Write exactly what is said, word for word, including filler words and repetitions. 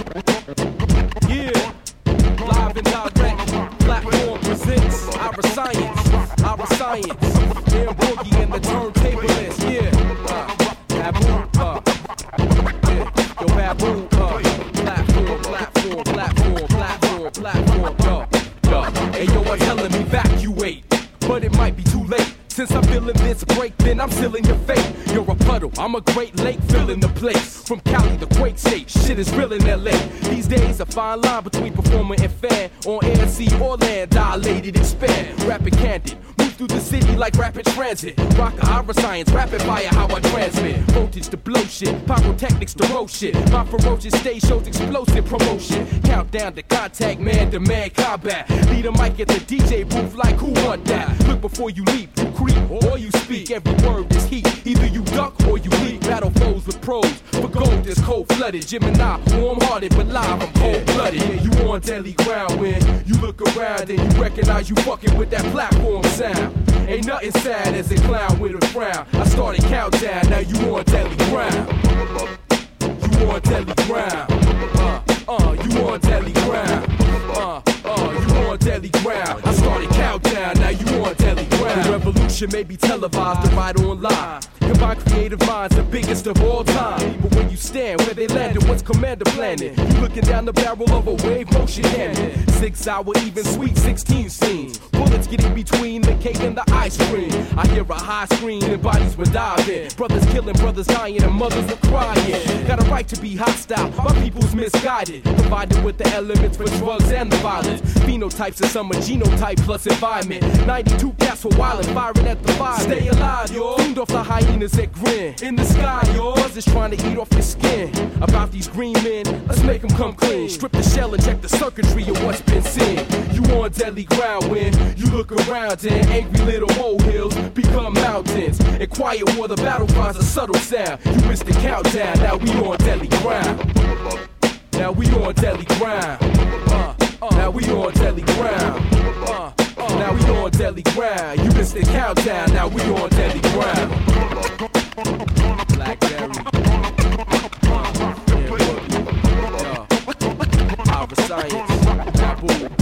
Yeah, live and direct, platform presents our science, our science. And Boogie and the turntablist, yeah. Uh, Babu, uh, yeah. Yo, Babu, uh, platform, platform, platform, platform, platform, yo, yo. Hey, yo, I'm telling me evacuate, but it might be too late. Since I'm feeling this break, then I'm sealing your fate. You're a puddle, I'm a great lake filling the place. From Cali to Quake State, shit is real in L A. These days, a fine line between performer and fan. On air, sea or land, dilated, expand. Rapid candid, move through the city like rapid transit. Rock a horror science, rapid fire, how I transmit. Voltage to blow shit, pyrotechnics to roll shit. My ferocious stage shows explosive promotion. Countdown to contact, man to man combat. Lead a mic at the D J booth like who want that? Look before you leap, you creep or you speak. Every word is heat, either you duck or you leap. Battle foes with pros, for gold is cold-blooded. Gemini, warm-hearted but live, I'm cold-blooded. Yeah, you on deadly ground when you look around and you recognize you fucking with that platform sound. Ain't nothing sad as a clown with a frown. I started countdown, now you on deadly ground. You on deadly ground. Uh, uh, you on deadly ground. Uh, uh, you on deadly ground. I started countdown, now you on deadly ground. The revolution may be televised or right online. Combine creative minds, the biggest of all time. But when you stand where they landed, what's commander planning? You looking down the barrel of a wave motion cannon. Six hour, even sweet sixteen scenes. Bullets get in between the cake and the ice cream. I hear a high scream and bodies were diving. Brothers killing, brothers dying, and mothers were crying. Got a right to be hostile, my people's misguided. Provided with the elements for drugs and the violence. Phenotypes of summer genotype plus environment. ninety-two cats for wild and firing at the fire. Stay alive, yo. Cleaned off the hyenas that grin. In the sky, yo. Brothers trying to eat off your skin. About these green men, let's make them come clean. Strip the shell and check the circuitry of what's been seen. You on deadly ground when you look around and angry little molehills become mountains. And quiet war, the battle finds a subtle sound. You missed the countdown, now we on deadly ground. Now we on deadly ground. Uh, uh, now we on deadly ground. Uh, uh, now we on deadly ground. You missed the countdown, now we on deadly ground. Blackberry. Uh, yeah, uh, our science. Taboo.